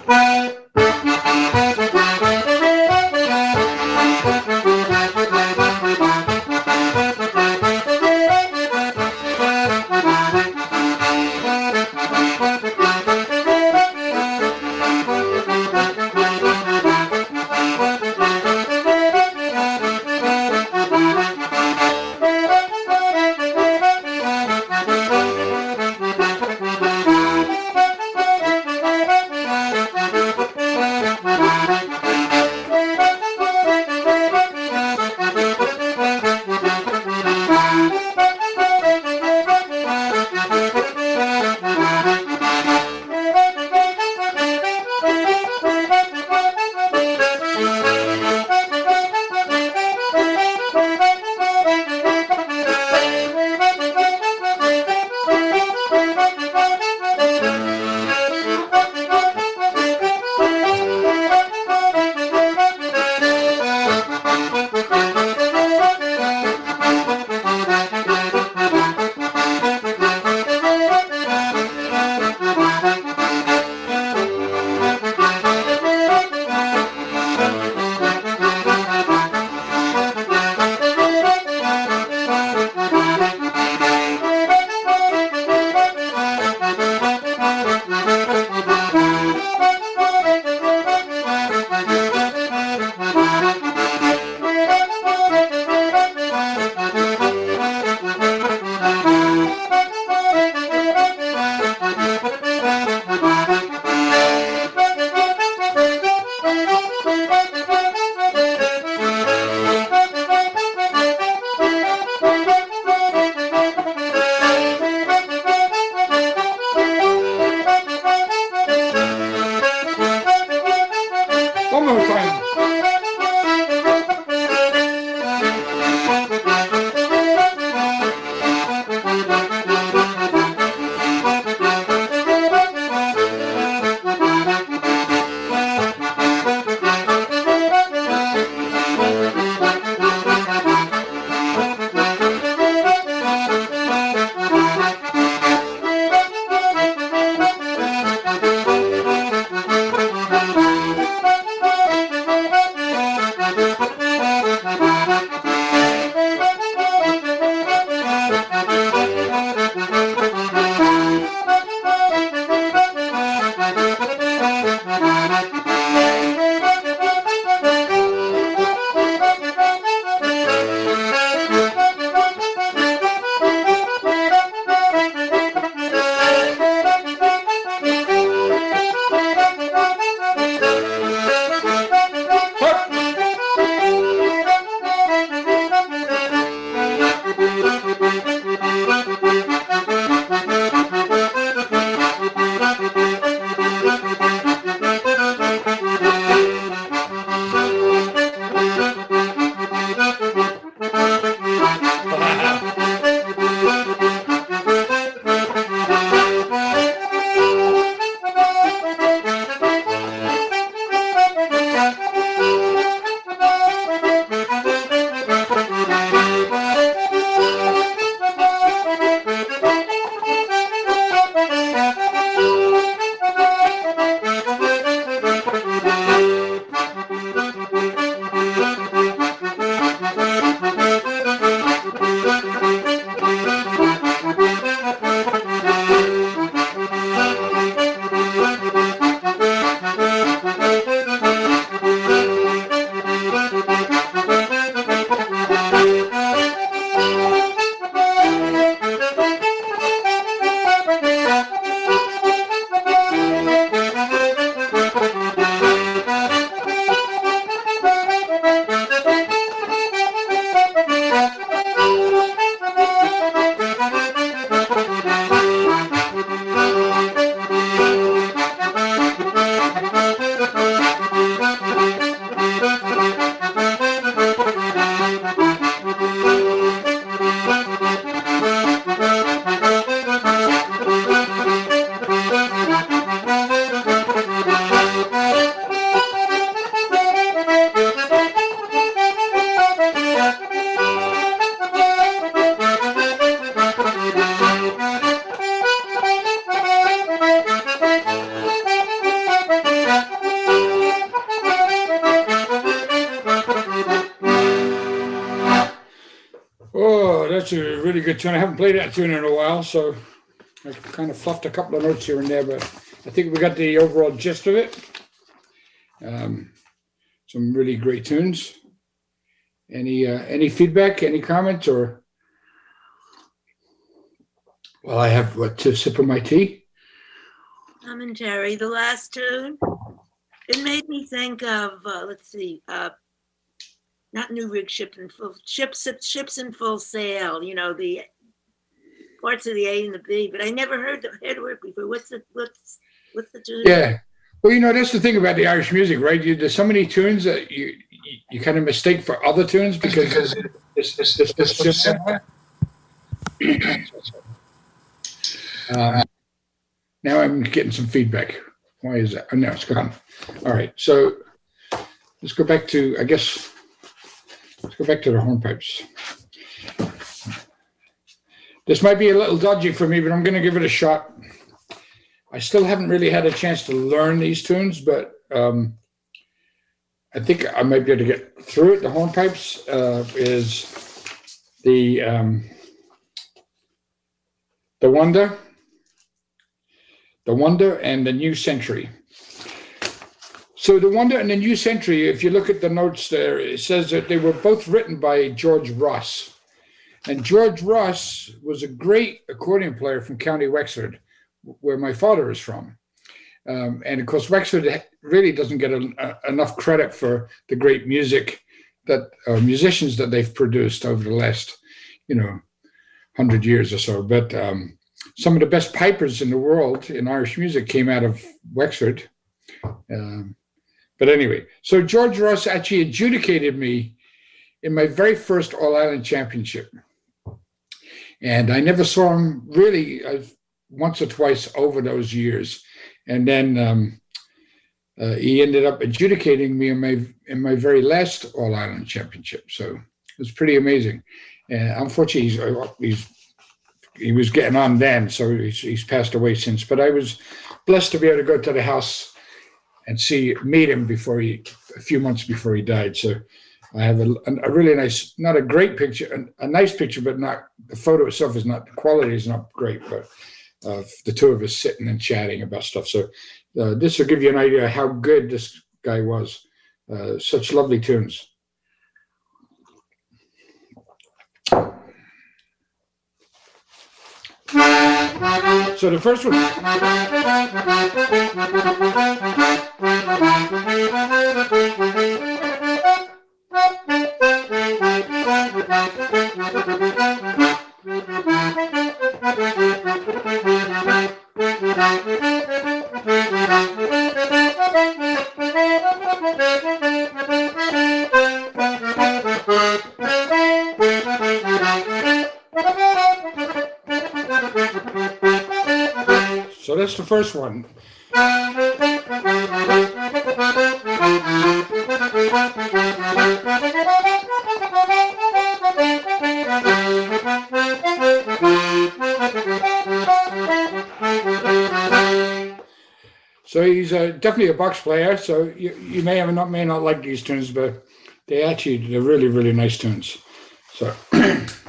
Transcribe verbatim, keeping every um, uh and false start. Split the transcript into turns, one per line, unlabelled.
One more time. that's a really good tune. I haven't played that tune in a while, so I kind of fluffed a couple of notes here and there, but I think we got the overall gist of it. Um, some really great tunes. Any uh, any feedback, any comments, or well, I have what to sip of my tea.
Commentary. The last tune, it made me think of uh, let's see, uh, not New Rig Ship in Full Ships Ships in Full Sail. You know the parts of the A and the B, but I never heard the headwork before. What's the what's what's the tune?
Yeah. Well, you know, that's the thing about the Irish music, right? You, there's so many tunes that you you, you kind of mistake for other tunes because it's, it's, it's, it's just similar. um, now I'm getting some feedback. Why is that? Oh, no, it's gone. All right. So let's go back to, I guess, let's go back to the hornpipes. This might be a little dodgy for me, but I'm going to give it a shot. I still haven't really had a chance to learn these tunes, but um, I think I might be able to get through it. The hornpipes uh, is the um, the Wonder, the Wonder, and the New Century. So the Wonder and the New Century, if you look at the notes there, it says that they were both written by George Ross. And George Ross was a great accordion player from County Wexford, where my father is from. Um, and of course, Wexford really doesn't get a, a, enough credit for the great music that uh, musicians that they've produced over the last, you know, hundred years or so. But um, some of the best pipers in the world in Irish music came out of Wexford. Um, but anyway, so George Ross actually adjudicated me in my very first All-Ireland Championship. And I never saw him really uh, once or twice over those years. And then um, uh, he ended up adjudicating me in my in my very last All-Ireland Championship. So it was pretty amazing. And unfortunately, he's, uh, he's, he was getting on then, so he's, he's passed away since. But I was blessed to be able to go to the house and see, meet him before he, a few months before he died. So I have a, a really nice, not a great picture, a, a nice picture, but not, the photo itself is not, the quality is not great, but of the two of us sitting and chatting about stuff. So uh, this will give you an idea how good this guy was. Uh, such lovely tunes. So the first one. So that's the first one. So he's uh, definitely a box player. So you, you may have not may not like these tunes, but they actually they're really really nice tunes. So.